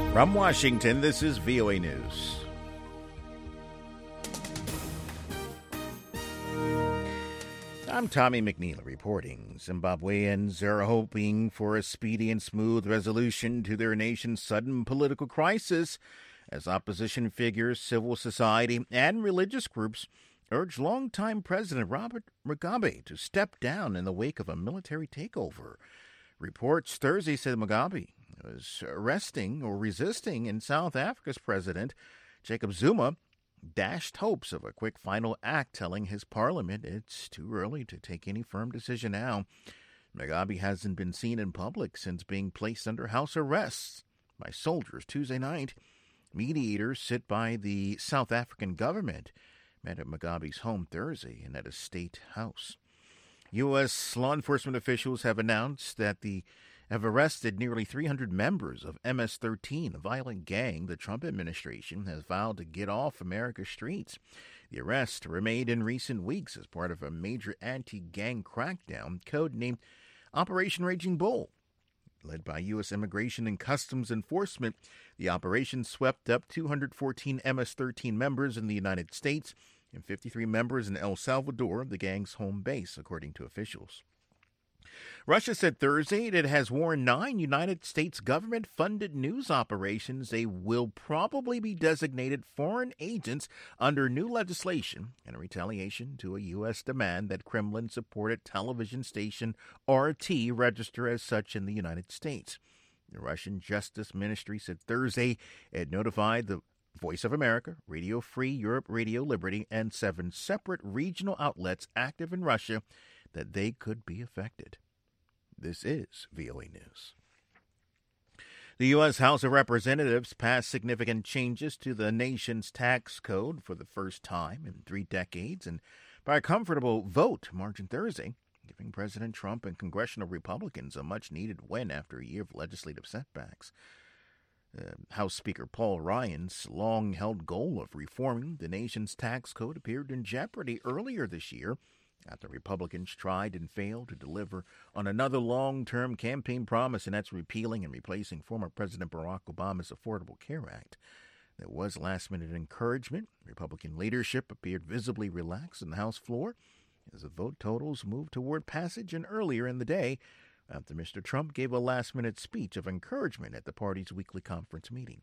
From Washington, this is VOA News. I'm Tommy McNeil reporting. Zimbabweans are hoping for a speedy and smooth resolution to their nation's sudden political crisis as opposition figures, civil society, and religious groups urge longtime President Robert Mugabe to step down in the wake of a military takeover. Reports Thursday said Mugabe was resisting, and South Africa's President Jacob Zuma dashed hopes of a quick final act, telling his parliament it's too early to take any firm decision now. Mugabe hasn't been seen in public since being placed under house arrest by soldiers Tuesday night. Mediators sit by the South African government met at Mugabe's home Thursday and at a state house. U.S. law enforcement officials have announced that they have arrested nearly 300 members of MS-13, a violent gang the Trump administration has vowed to get off America's streets. The arrests were made in recent weeks as part of a major anti-gang crackdown codenamed Operation Raging Bull. Led by U.S. Immigration and Customs Enforcement, the operation swept up 214 MS-13 members in the United States and 53 members in El Salvador, the gang's home base, according to officials. Russia said Thursday it has warned 9 United States government-funded news operations they will probably be designated foreign agents under new legislation in retaliation to a U.S. demand that Kremlin-supported television station RT register as such in the United States. The Russian Justice Ministry said Thursday it notified the Voice of America, Radio Free Europe, Radio Liberty, and 7 separate regional outlets active in Russia that they could be affected. This is VOA News. The U.S. House of Representatives passed significant changes to the nation's tax code for the first time in 3 decades, and by a comfortable vote margin Thursday, giving President Trump and congressional Republicans a much-needed win after a year of legislative setbacks. House Speaker Paul Ryan's long-held goal of reforming the nation's tax code appeared in jeopardy earlier this year after Republicans tried and failed to deliver on another long-term campaign promise, and that's repealing and replacing former President Barack Obama's Affordable Care Act. There was last-minute encouragement. Republican leadership appeared visibly relaxed on the House floor as the vote totals moved toward passage, and earlier in the day, after Mr. Trump gave a last-minute speech of encouragement at the party's weekly conference meeting.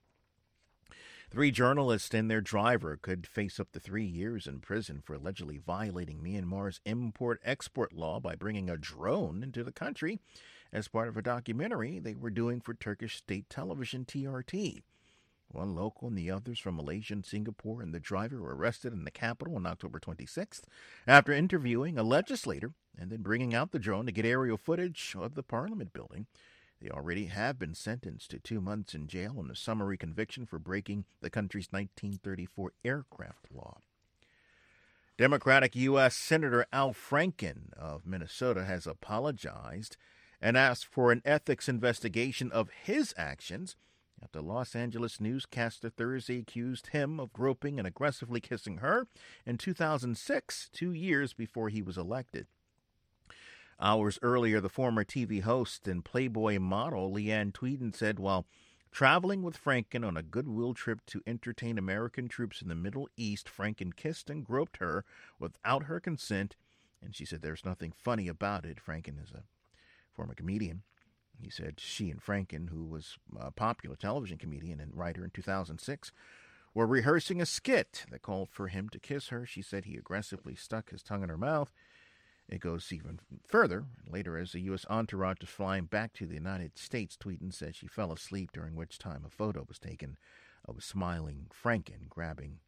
3 journalists and their driver could face up to 3 years in prison for allegedly violating Myanmar's import-export law by bringing a drone into the country as part of a documentary they were doing for Turkish state television TRT. One local and the others from Malaysia and Singapore and the driver were arrested in the capital on October 26th after interviewing a legislator and then bringing out the drone to get aerial footage of the Parliament building. They already have been sentenced to 2 months in jail on a summary conviction for breaking the country's 1934 aircraft law. Democratic U.S. Senator Al Franken of Minnesota has apologized and asked for an ethics investigation of his actions after Los Angeles newscaster Thursday accused him of groping and aggressively kissing her in 2006, 2 years before he was elected. Hours earlier, the former TV host and Playboy model Leanne Tweeden said while traveling with Franken on a goodwill trip to entertain American troops in the Middle East, Franken kissed and groped her without her consent, and she said there's nothing funny about it. Franken is a former comedian. He said she and Franken, who was a popular television comedian and writer in 2006, were rehearsing a skit that called for him to kiss her. She said he aggressively stuck his tongue in her mouth. It goes even further. Later, as the U.S. entourage was flying back to the United States, Tweeden said she fell asleep, during which time a photo was taken of a smiling Franken grabbing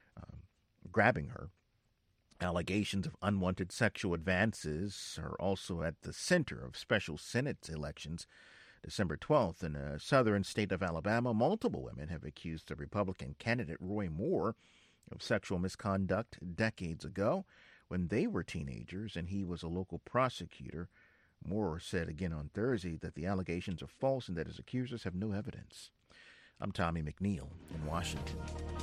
her. Allegations of unwanted sexual advances are also at the center of special Senate elections. December 12th, in a southern state of Alabama, multiple women have accused the Republican candidate Roy Moore of sexual misconduct decades ago when they were teenagers and he was a local prosecutor. Moore said again on Thursday that the allegations are false and that his accusers have no evidence. I'm Tommy McNeil in Washington.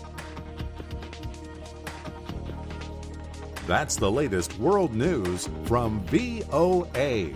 That's the latest world news from VOA.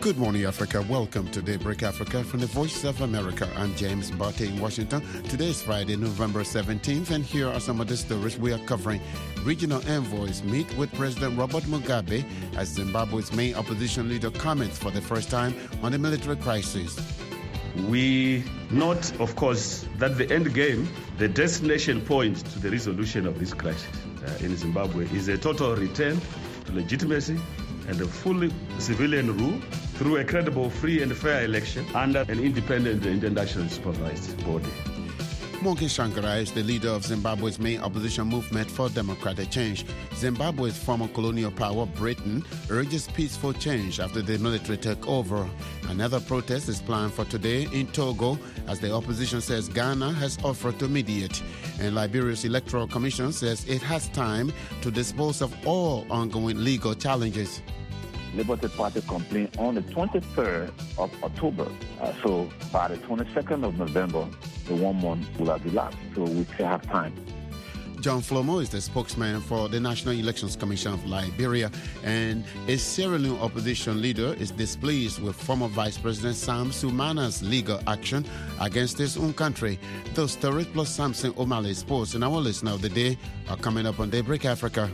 Good morning, Africa. Welcome to Daybreak Africa from the Voice of America. I'm James Barty in Washington. Today is Friday, November 17th, and here are some of the stories we are covering. Regional envoys meet with President Robert Mugabe as Zimbabwe's main opposition leader comments for the first time on the military crisis. We note, of course, that the end game, the destination point to the resolution of this crisis in Zimbabwe is a total return to legitimacy and a fully civilian rule through a credible, free and fair election under an independent internationally supervised body. Morgan Tsvangirai is the leader of Zimbabwe's main opposition movement for democratic change. Zimbabwe's former colonial power, Britain, urges peaceful change after the military took over. Another protest is planned for today in Togo as the opposition says Ghana has offered to mediate. And Liberia's Electoral Commission says it has time to dispose of all ongoing legal challenges. Liberty Party complained on the 23rd of October. So by the 22nd of November, the 1 month will have elapsed. So we still have time. John Flomo is the spokesman for the National Elections Commission of Liberia, and a Sierra Leone opposition leader is displeased with former Vice President Sam Sumana's legal action against his own country. Those stories plus Samson O'Malley Sports and our listener of the day are coming up on Daybreak Africa.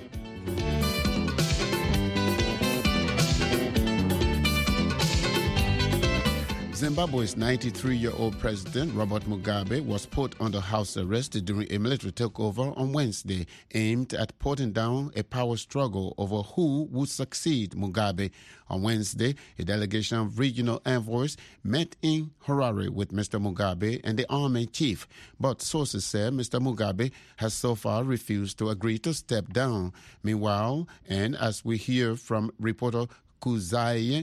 Zimbabwe's 93-year-old president, Robert Mugabe, was put under house arrest during a military takeover on Wednesday, aimed at putting down a power struggle over who would succeed Mugabe. On Wednesday, a delegation of regional envoys met in Harare with Mr. Mugabe and the army chief, but sources say Mr. Mugabe has so far refused to agree to step down. Meanwhile, and as we hear from reporter Kuzaye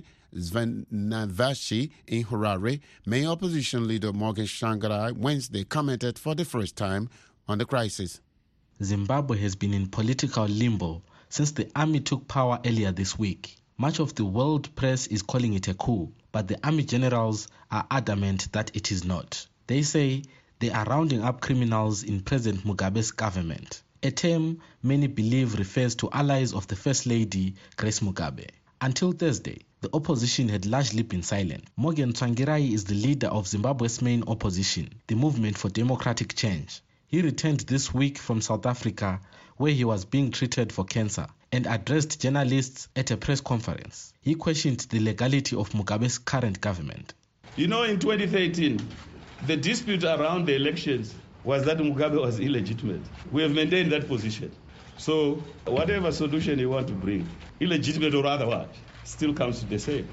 Svenavashi in Harare, main opposition leader Morgan Tsvangirai Wednesday commented for the first time on the crisis. Zimbabwe has been in political limbo since the army took power earlier this week. Much of the world press is calling it a coup, but the army generals are adamant that it is not. They say they are rounding up criminals in President Mugabe's government, a term many believe refers to allies of the First Lady, Grace Mugabe. Until Thursday, the opposition had largely been silent. Morgan Tsvangirai is the leader of Zimbabwe's main opposition, the Movement for Democratic Change. He returned this week from South Africa, where he was being treated for cancer, and addressed journalists at a press conference. He questioned the legality of Mugabe's current government. You know, in 2013, the dispute around the elections was that Mugabe was illegitimate. We have maintained that position. So whatever solution you want to bring, illegitimate or otherwise, still comes to the same.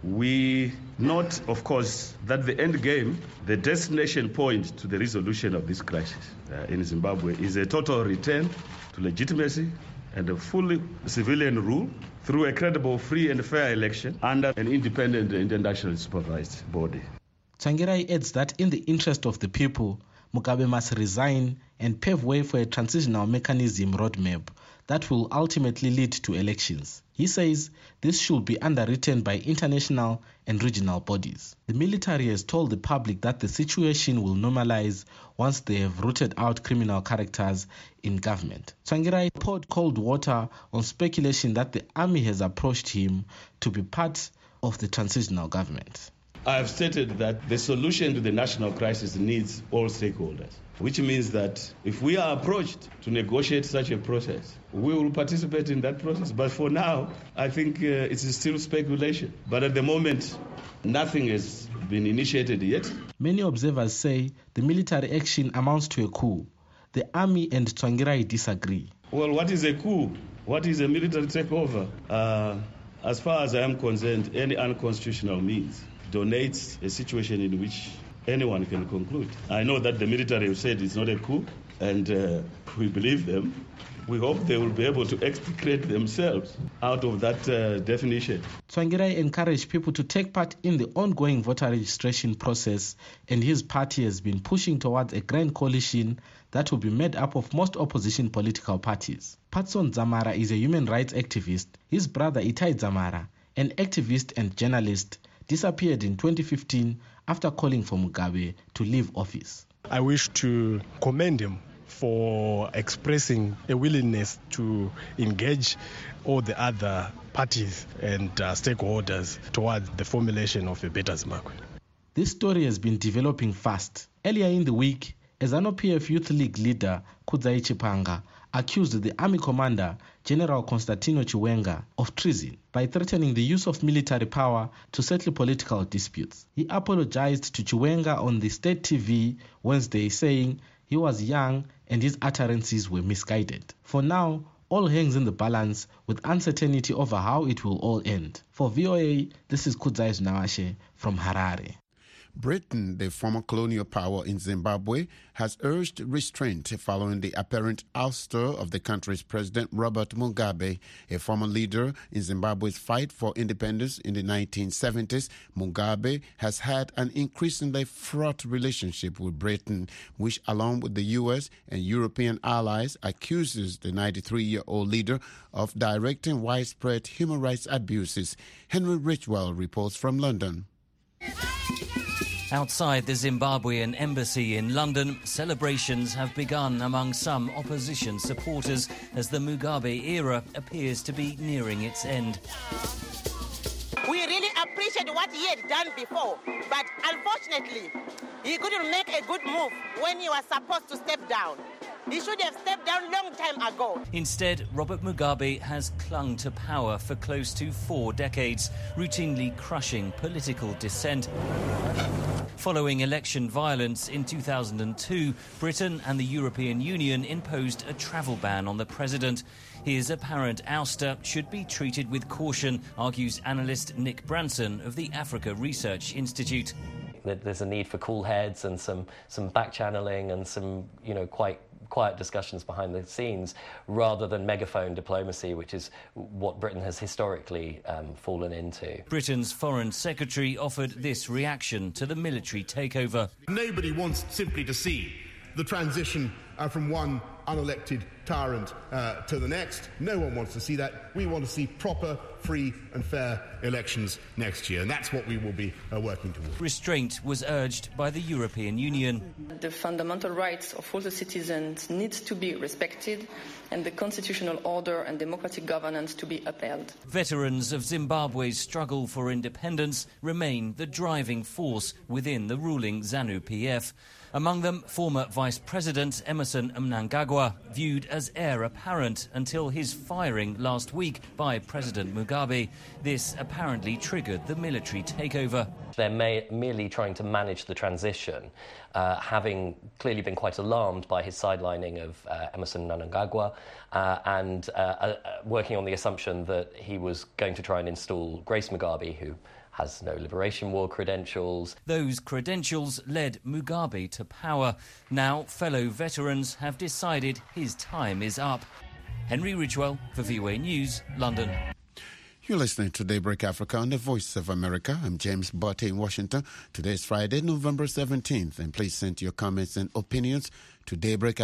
We note, of course, that the end game, the destination point to the resolution of this crisis in Zimbabwe is a total return to legitimacy and a fully civilian rule through a credible, free and fair election under an independent internationally supervised body. Tsvangirai adds that in the interest of the people, Mugabe must resign and pave way for a transitional mechanism roadmap that will ultimately lead to elections. He says this should be underwritten by international and regional bodies. The military has told the public that the situation will normalize once they have rooted out criminal characters in government. Tsvangirai poured cold water on speculation that the army has approached him to be part of the transitional government. I have stated that the solution to the national crisis needs all stakeholders, which means that if we are approached to negotiate such a process, we will participate in that process. But for now, I think it is still speculation. But at the moment, nothing has been initiated yet. Many observers say the military action amounts to a coup. The army and Tsvangirai disagree. Well, what is a coup? What is a military takeover? As far as I am concerned, any unconstitutional means donates a situation in which anyone can conclude. I know that the military have said it's not a coup, and we believe them. We hope they will be able to extricate themselves out of that definition. Tsvangirai encouraged people to take part in the ongoing voter registration process, and his party has been pushing towards a grand coalition that will be made up of most opposition political parties. Patson Dzamara is a human rights activist. His brother Itai Dzamara, an activist and journalist, disappeared in 2015 after calling for Mugabe to leave office. I wish to commend him for expressing a willingness to engage all the other parties and stakeholders towards the formulation of a better Zimbabwe. This story has been developing fast. Earlier in the week, a ZANU-PF Youth League leader, Kudzai Chipanga, accused the army commander, General Constantino Chiwenga, of treason by threatening the use of military power to settle political disputes. He apologized to Chiwenga on the state TV Wednesday, saying he was young and his utterances were misguided. For now, all hangs in the balance with uncertainty over how it will all end. For VOA, this is Kudzai Nawashe from Harare. Britain, the former colonial power in Zimbabwe, has urged restraint following the apparent ouster of the country's president, Robert Mugabe, a former leader in Zimbabwe's fight for independence in the 1970s. Mugabe has had an increasingly fraught relationship with Britain, which, along with the U.S. and European allies, accuses the 93-year-old leader of directing widespread human rights abuses. Henry Richwell reports from London. Outside the Zimbabwean embassy in London, celebrations have begun among some opposition supporters as the Mugabe era appears to be nearing its end. We really appreciate what he had done before, but unfortunately, he couldn't make a good move when he was supposed to step down. He should have stepped down long time ago. Instead, Robert Mugabe has clung to power for close to 4 decades, routinely crushing political dissent. Following election violence in 2002, Britain and the European Union imposed a travel ban on the president. His apparent ouster should be treated with caution, argues analyst Nick Branson of the Africa Research Institute. There's a need for cool heads and some back-channeling and some, quite quiet discussions behind the scenes rather than megaphone diplomacy, which is what Britain has historically fallen into. Britain's Foreign Secretary offered this reaction to the military takeover. Nobody wants simply to see the transition from one unelected tyrant to the next. No one wants to see that. We want to see proper, free and fair elections next year, and that's what we will be working towards. Restraint was urged by the European Union. The fundamental rights of all the citizens need to be respected and the constitutional order and democratic governance to be upheld. Veterans of Zimbabwe's struggle for independence remain the driving force within the ruling ZANU-PF. Among them, former Vice President Emmerson Mnangagwa, viewed as heir apparent until his firing last week by President Mugabe. This apparently triggered the military takeover. They're merely trying to manage the transition, having clearly been quite alarmed by his sidelining of Emmerson Mnangagwa and working on the assumption that he was going to try and install Grace Mugabe, who has no Liberation War credentials. Those credentials led Mugabe to power. Now, fellow veterans have decided his time is up. Henry Ridgewell for VOA News, London. You're listening to Daybreak Africa on the Voice of America. I'm James Botte in Washington. Today is Friday, November 17th. And please send your comments and opinions to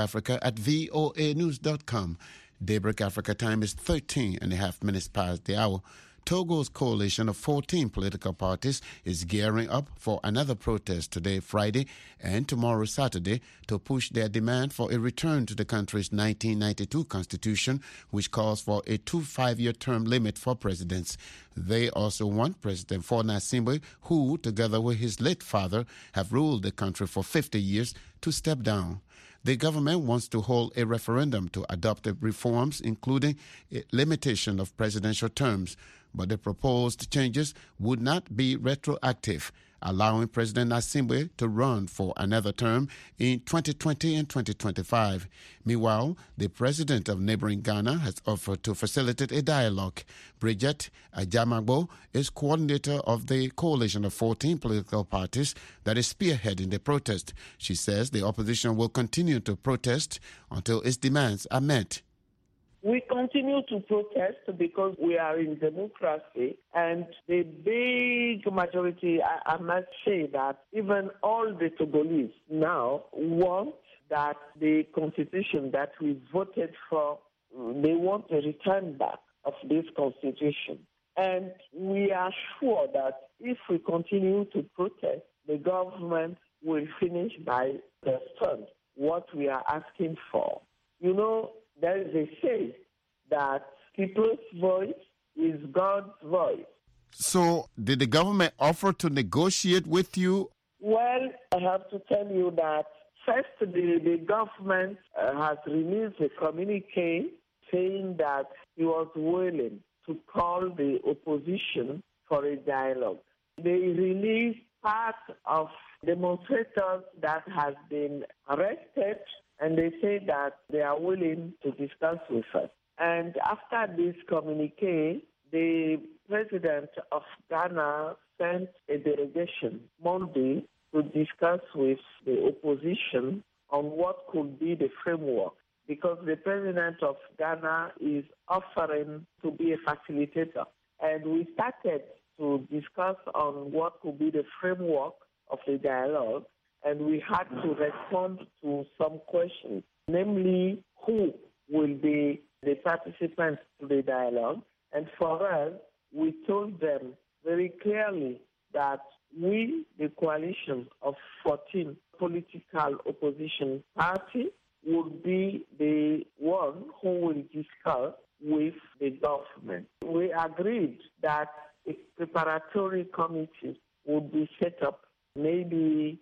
daybreakafrica@voanews.com. Daybreak Africa time is 13 and a half minutes past the hour. Togo's coalition of 14 political parties is gearing up for another protest today, Friday, and tomorrow, Saturday, to push their demand for a return to the country's 1992 constitution, which calls for a 5-year term limit for presidents. They also want President Faure Gnassingbé, who, together with his late father, have ruled the country for 50 years, to step down. The government wants to hold a referendum to adopt the reforms, including a limitation of presidential terms. But the proposed changes would not be retroactive, allowing President Gnassingbé to run for another term in 2020 and 2025. Meanwhile, the president of neighboring Ghana has offered to facilitate a dialogue. Bridget Ajamagbo is coordinator of the coalition of 14 political parties that is spearheading the protest. She says the opposition will continue to protest until its demands are met. We continue to protest because we are in democracy, and the big majority, I must say that even all the Togolese now want that the constitution that we voted for, they want a return back of this constitution. And we are sure that if we continue to protest, the government will finish by the 3rd what we are asking for. You know, there is a saying that people's voice is God's voice. So, did the government offer to negotiate with you? Well, I have to tell you that first, the government has released a communique saying that he was willing to call the opposition for a dialogue. They released part of demonstrators that has been arrested, and they say that they are willing to discuss with us. And after this communique, the president of Ghana sent a delegation Monday to discuss with the opposition on what could be the framework, because the president of Ghana is offering to be a facilitator. And we started to discuss on what could be the framework of the dialogue, and we had to respond to some questions, namely who will be the participants to the dialogue. And for us, we told them very clearly that we, the coalition of 14 political opposition parties, would be the one who will discuss with the government. We agreed that a preparatory committee would be set up maybe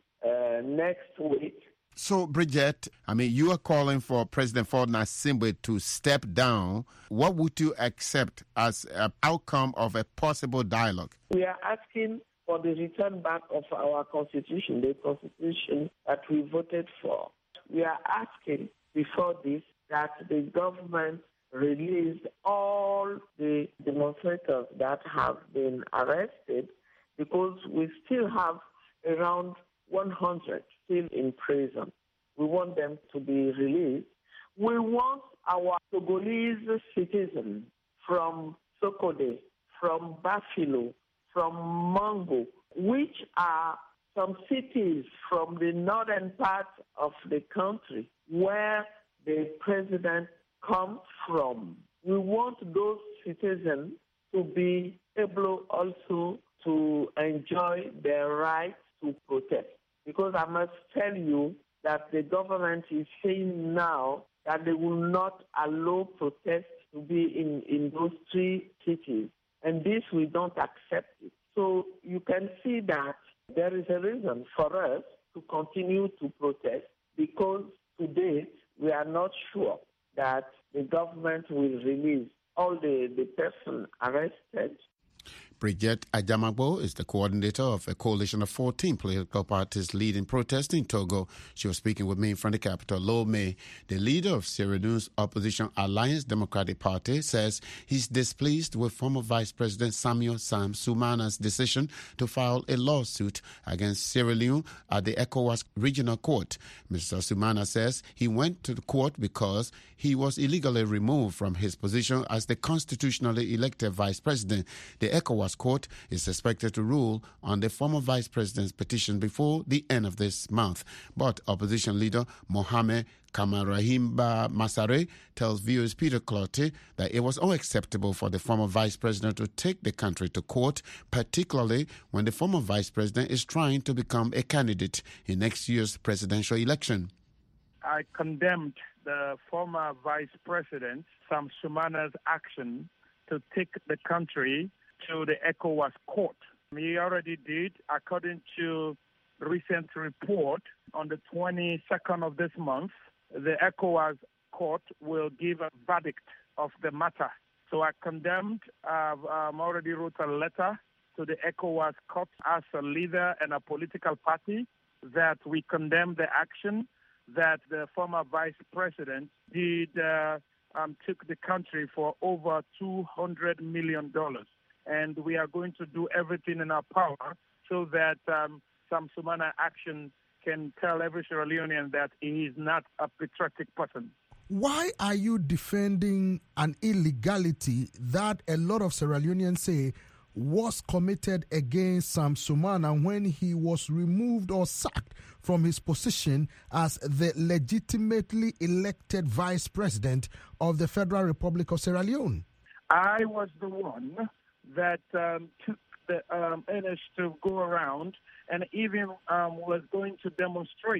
next week. So, Bridget, you are calling for President Ford Nasimbe to step down. What would you accept as an outcome of a possible dialogue? We are asking for the return back of our constitution, the constitution that we voted for. We are asking before this that the government release all the demonstrators that have been arrested, because we still have around 100 still in prison. We want them to be released. We want our Togolese citizens from Sokode, from Bafilo, from Mango, which are some cities from the northern part of the country where the president comes from. We want those citizens to be able also to enjoy their right to protest. Because I must tell you that the government is saying now that they will not allow protests to be in those three cities. And this, we don't accept it. So you can see that there is a reason for us to continue to protest, because to date we are not sure that the government will release all the persons arrested. Bridget Ajamagbo is the coordinator of a coalition of 14 political parties leading protests in Togo. She was speaking with me from the capital, Lomé. The leader of Sierra Leone's opposition Alliance Democratic Party says he's displeased with former Vice President Samuel Sam Sumana's decision to file a lawsuit against Sierra Leone at the ECOWAS Regional Court. Mr. Sumana says he went to the court because he was illegally removed from his position as the constitutionally elected vice president. The ECOWAS Court is expected to rule on the former vice president's petition before the end of this month. But opposition leader Mohamed Kamarahimba Masare tells viewers Peter Clottey that it was unacceptable for the former vice president to take the country to court, particularly when the former vice president is trying to become a candidate in next year's presidential election. I condemned the former vice president, Sam Sumana's action to take the country to the ECOWAS court. He already did, according to recent report, on the 22nd of this month, the ECOWAS court will give a verdict of the matter. So I condemned, already wrote a letter to the ECOWAS court as a leader and a political party that we condemn the action that the former vice president did, took the country for over $200 million. And we are going to do everything in our power so that Sam Sumana action can tell every Sierra Leonean that he is not a patriotic person. Why are you defending an illegality that a lot of Sierra Leoneans say was committed against Sam Sumana when he was removed or sacked from his position as the legitimately elected vice president of the Federal Republic of Sierra Leone? I was the one that took the energy to go around and even was going to demonstrate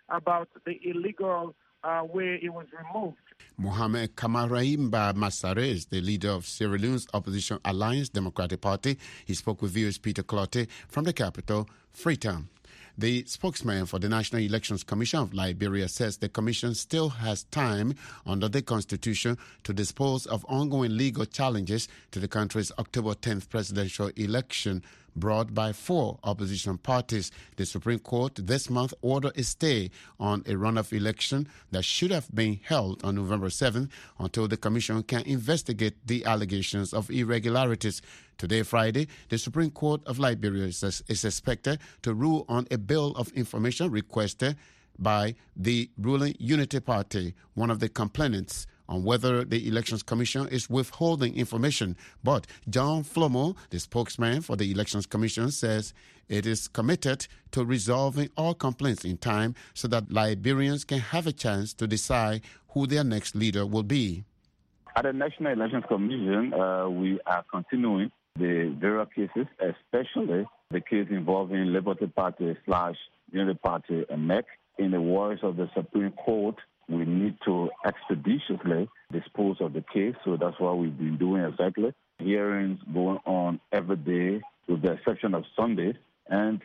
about the illegal way it was removed. Mohamed Kamaraimba Massare is the leader of Sierra Leone's opposition Alliance Democratic Party. He spoke with viewers Peter Clottey from the capital, Freetown. The spokesman for the National Elections Commission of Liberia says the commission still has time under the constitution to dispose of ongoing legal challenges to the country's October 10th presidential election brought by 4 opposition parties. The Supreme Court this month ordered a stay on a runoff election that should have been held on November 7th until the commission can investigate the allegations of irregularities. Today, Friday, the Supreme Court of Liberia is expected to rule on a bill of information requested by the ruling Unity Party, one of the complainants, on whether the Elections Commission is withholding information. But John Flomo, the spokesman for the Elections Commission, says it is committed to resolving all complaints in time so that Liberians can have a chance to decide who their next leader will be. At the National Elections Commission, we are continuing the various cases, especially the case involving Liberty Party / Unity Party and MEC. In the words of the Supreme Court, we need to expeditiously dispose of the case, so that's what we've been doing exactly. Hearings going on every day, with the exception of Sundays, and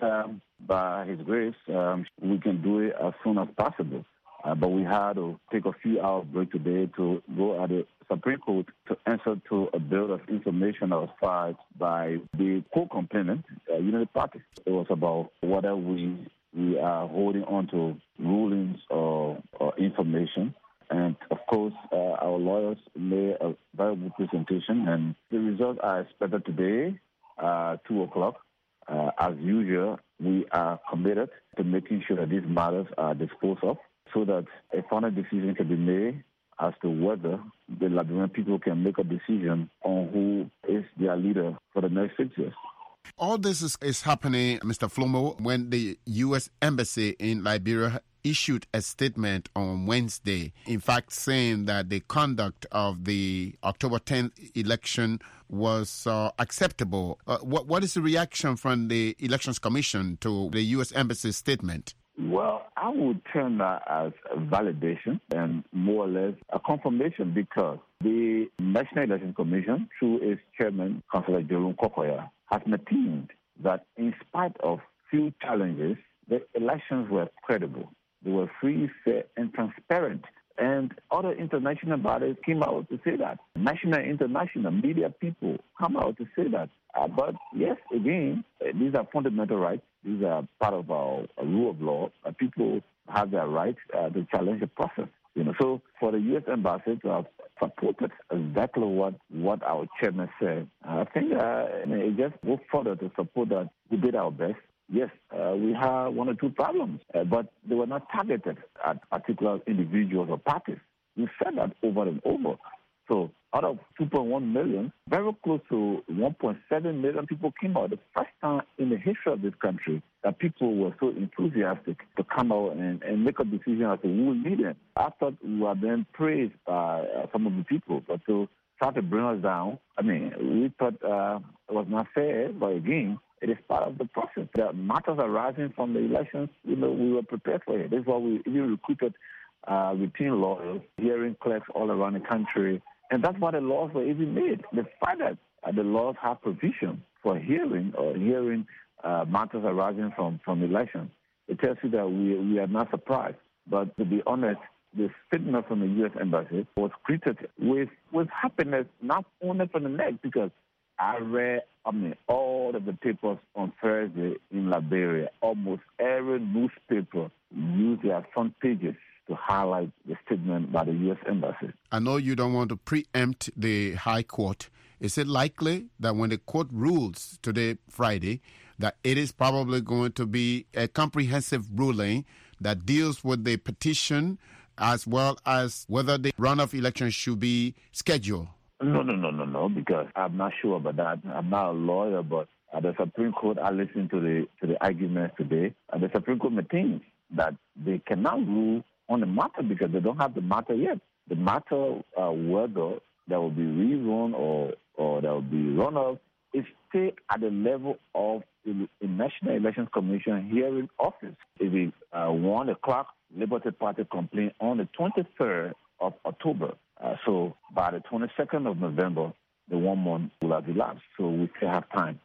by His grace, we can do it as soon as possible. But we had to take a few hours break today to go at the Supreme Court to answer to a bill of information that was filed by the co-complainant, Unity Party. It was about whether we are holding on to rulings or information. And, of course, our lawyers made a very good presentation, and the results are expected today, 2 o'clock. As usual, we are committed to making sure that these matters are disposed of so that a final decision can be made as to whether the Liberian people can make a decision on who is their leader for the next 6 years. All this is happening, Mr. Flomo, when the U.S. Embassy in Liberia issued a statement on Wednesday, in fact saying that the conduct of the October 10th election was acceptable. What is the reaction from the Elections Commission to the U.S. Embassy's statement? Well, I would term that as a validation and more or less a confirmation, because the National Elections Commission, through its chairman, Councillor Jerome Kokoya, has maintained that in spite of few challenges, the elections were credible. They were free, fair, and transparent. And other international bodies came out to say that. National and international media people come out to say that. But yes, again, these are fundamental rights. These are part of our rule of law. People have their right to challenge the process. So for the U.S. Embassy to have supported exactly what our chairman said, I think it just goes further to support that we did our best. Yes, we had 1 or 2 problems, but they were not targeted at particular individuals or parties. We said that over and over. So out of 2.1 million, very close to 1.7 million people came out. The first time in the history of this country that people were so enthusiastic to come out and make a decision as to who will lead them. I thought we were then praised by some of the people, but to try to bring us down, we thought it was not fair, but again, it is part of the process. The matters arising from the elections, we were prepared for it. This is why we even recruited routine lawyers, hearing clerks all around the country. And that's why the laws were even made. The fact that the laws have provision for hearing matters arising from elections, it tells you that we are not surprised. But to be honest, the statement from the U.S. Embassy was greeted with happiness, not only from the NEC, because I read all of the papers on Thursday in Liberia. Almost every newspaper used their front pages to highlight the statement by the U.S. Embassy. I know you don't want to preempt the High Court. Is it likely that when the court rules today, Friday, that it is probably going to be a comprehensive ruling that deals with the petition as well as whether the runoff election should be scheduled? No, because I'm not sure about that. I'm not a lawyer, but at the Supreme Court, I listened to the arguments today. The Supreme Court maintains that they cannot rule on the matter because they don't have the matter yet. The matter whether there will be rerun or there will be runoff is still at the level of the National Elections Commission hearing office. If it's 1 o'clock Labour Party complaint on the 23rd of October. So by the 22nd of November, the 1 month will have elapsed. So we still have time.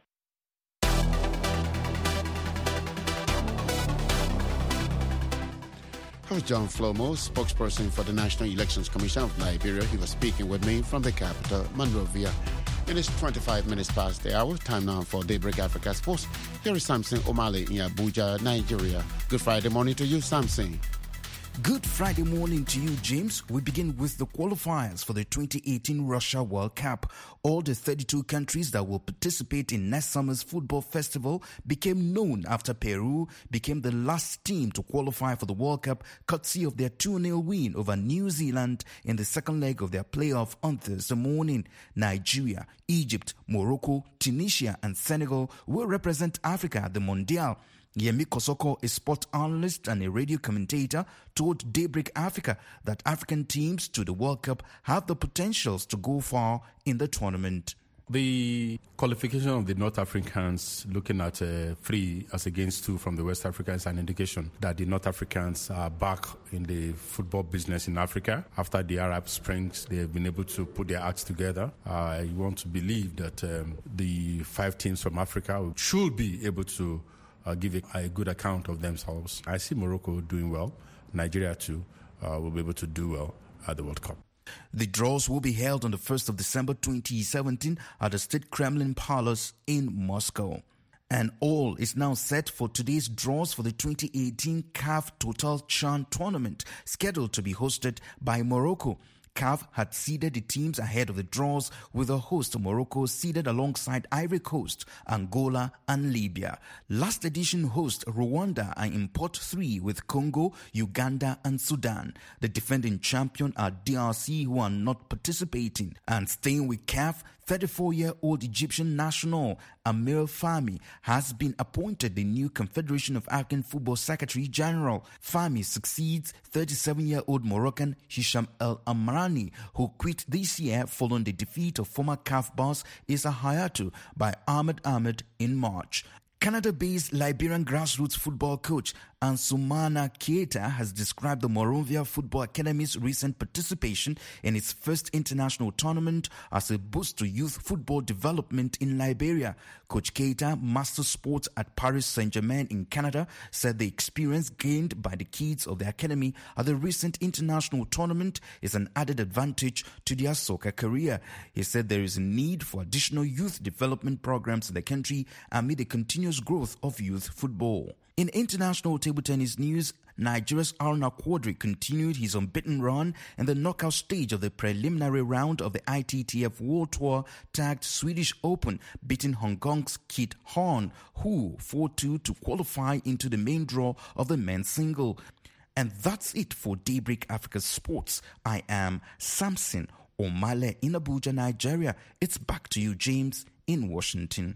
That was John Flomo, spokesperson for the National Elections Commission of Liberia. He was speaking with me from the capital, Monrovia. It is 25 minutes past the hour. Time now for Daybreak Africa Sports. Here is Samson Omale in Abuja, Nigeria. Good Friday morning to you, Samson. Good Friday morning to you, James. We begin with the qualifiers for the 2018 Russia World Cup. All the 32 countries that will participate in next summer's football festival became known after Peru became the last team to qualify for the World Cup, courtesy of their 2-0 win over New Zealand in the second leg of their playoff on Thursday morning. Nigeria, Egypt, Morocco, Tunisia and Senegal will represent Africa at the Mondial. Yemi Kosoko, a sport analyst and a radio commentator, told Daybreak Africa that African teams to the World Cup have the potentials to go far in the tournament. The qualification of the North Africans, looking at 3 as against 2 from the West Africa, is an indication that the North Africans are back in the football business in Africa. After the Arab Springs, they have been able to put their acts together. I want to believe that the 5 teams from Africa should be able to give a good account of themselves. I see Morocco doing well. Nigeria, too, will be able to do well at the World Cup. The draws will be held on the 1st of December 2017 at the State Kremlin Palace in Moscow. And all is now set for today's draws for the 2018 CAF Total Chan tournament, scheduled to be hosted by Morocco. CAF had seeded the teams ahead of the draws, with the host Morocco seeded alongside Ivory Coast, Angola and Libya. Last edition host Rwanda are in pot 3 with Congo, Uganda and Sudan. The defending champion are DRC, who are not participating. And staying with CAF, 34-year-old Egyptian national Amir Fahmy has been appointed the new Confederation of African Football Secretary General. Fahmy succeeds 37-year-old Moroccan Hisham El Amrani, who quit this year following the defeat of former CAF boss Issa Hayatou by Ahmed in March. Canada-based Liberian grassroots football coach Ansumana Keita has described the Monrovia Football Academy's recent participation in its first international tournament as a boost to youth football development in Liberia. Coach Keita, master sports at Paris Saint-Germain in Canada, said the experience gained by the kids of the academy at the recent international tournament is an added advantage to their soccer career. He said there is a need for additional youth development programs in the country amid the continuous growth of youth football. In international table tennis news, Nigeria's Aruna Quadri continued his unbeaten run in the knockout stage of the preliminary round of the ITTF World Tour tagged Swedish Open, beating Hong Kong's Kit Horn, who 4-2 to qualify into the main draw of the men's single. And that's it for Daybreak Africa Sports. I am Samson Omale in Abuja, Nigeria. It's back to you, James, in Washington.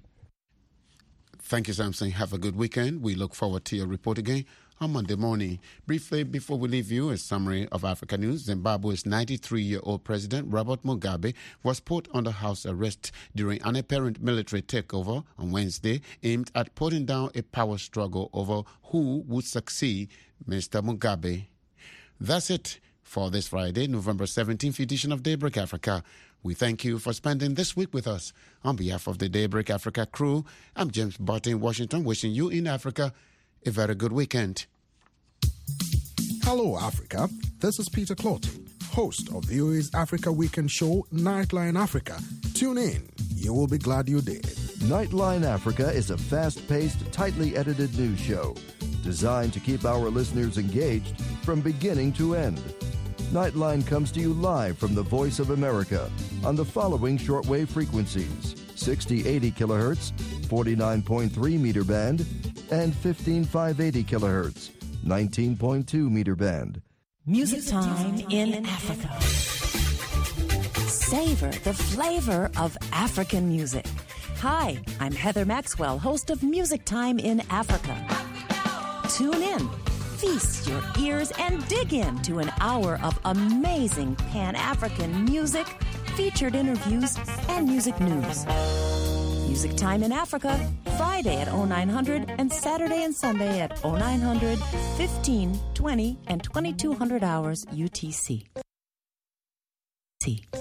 Thank you, Samson. Have a good weekend. We look forward to your report again on Monday morning. Briefly, before we leave you, a summary of Africa news. Zimbabwe's 93-year-old president, Robert Mugabe, was put under house arrest during an apparent military takeover on Wednesday aimed at putting down a power struggle over who would succeed Mr. Mugabe. That's it for this Friday, November 17th edition of Daybreak Africa. We thank you for spending this week with us. On behalf of the Daybreak Africa crew, I'm James Barton in Washington, wishing you in Africa a very good weekend. Hello, Africa. This is Peter Clotton, host of VOA's Africa Weekend show, Nightline Africa. Tune in. You will be glad you did. Nightline Africa is a fast-paced, tightly edited news show designed to keep our listeners engaged from beginning to end. Nightline comes to you live from the Voice of America on the following shortwave frequencies: 6080 kilohertz, 49.3 meter band, and 15580 kilohertz, 19.2 meter band. Music Time in Africa. Savor the flavor of African music. Hi, I'm Heather Maxwell, host of Music Time in Africa. Tune in. Feast your ears and dig into an hour of amazing Pan-African music, featured interviews, and music news. Music Time in Africa, Friday at 0900 and Saturday and Sunday at 0900, 15, 20, and 2200 hours UTC.